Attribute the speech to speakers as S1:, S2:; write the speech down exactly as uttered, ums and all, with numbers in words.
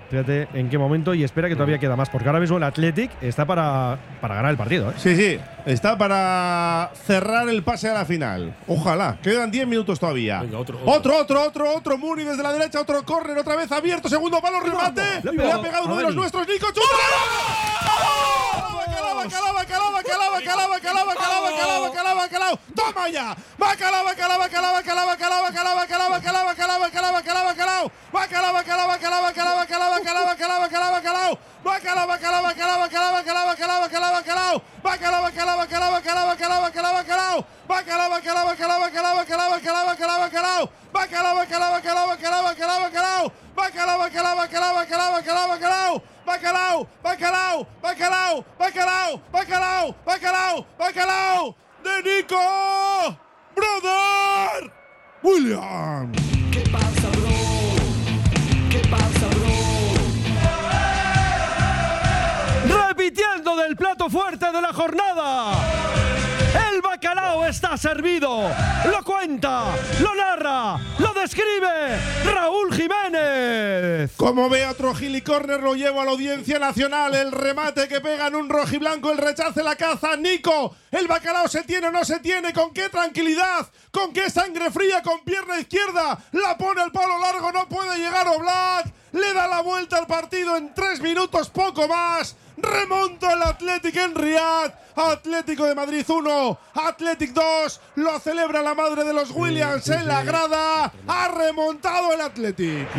S1: Fíjate en qué momento y espera que todavía queda más, porque ahora mismo el Athletic está para, para ganar el partido, ¿eh?
S2: Sí, sí, está para cerrar el pase a la final. Ojalá, quedan diez minutos todavía.
S3: Venga, otro, otro.
S2: otro, otro, otro, otro. Muni desde la derecha, otro córner, otra vez abierto, segundo palo, remate.
S1: Le ha
S2: Le
S1: pegado
S2: ha pegado uno de
S1: a
S2: los
S1: Dani.
S2: nuestros, Nico, chuta. Bacalao, bacalao, bacalao, bacalao, bacalao, bacalao, bacalao, bacalao, bacalao, bacalao. Toma ya. Bacalao, bacalao, bacalao, bacalao, bacalao, bacalao, bacalao, bacalao, bacalao, bacalao, bacalao, bacalao. Bacalao, bacalao, bacalao, bacalao, bacalao, bacalao, bacalao, bacalao, bacalao. Bacalao, bacalao, bacalao, bacalao, bacalao, bacalao, bacalao, bacalao. Bacalao, bacalao, bacalao, bacalao, bacalao, bacalao, bacalao. Bacalao, bacalao, bacalao, bacalao, bacalao, bacalao, bacalao, bacalao. Bacalao, bacalao, bacalao, bacalao, bacalao, bacalao. Bacalao, bacalao, bacalao, bacalao, bacalao, bacalao. Bacalao, bacalao, bacalao, bacalao, bacalao, bacalao, bacalao. De Nico, brother, William.
S4: ¿Qué pasa, bro? ¿Qué pasa, bro?
S1: Repitiendo del plato fuerte de la jornada. El bacalao está servido. Lo cuenta, lo narra, lo describe Raúl Jiménez.
S2: Como ve otro gili corner, lo llevo a la Audiencia Nacional. El remate que pega en un rojiblanco, el rechace, la caza. Nico, el bacalao se tiene o no se tiene. ¿Con qué tranquilidad? ¿Con qué sangre fría? Con pierna izquierda. La pone al palo largo, no puede llegar Oblak. Le da la vuelta al partido en tres minutos, poco más. Remonta el Athletic en Riad. Atlético de Madrid uno, Athletic dos. Lo celebra la madre de los Williams en la grada. Ha remontado el Athletic.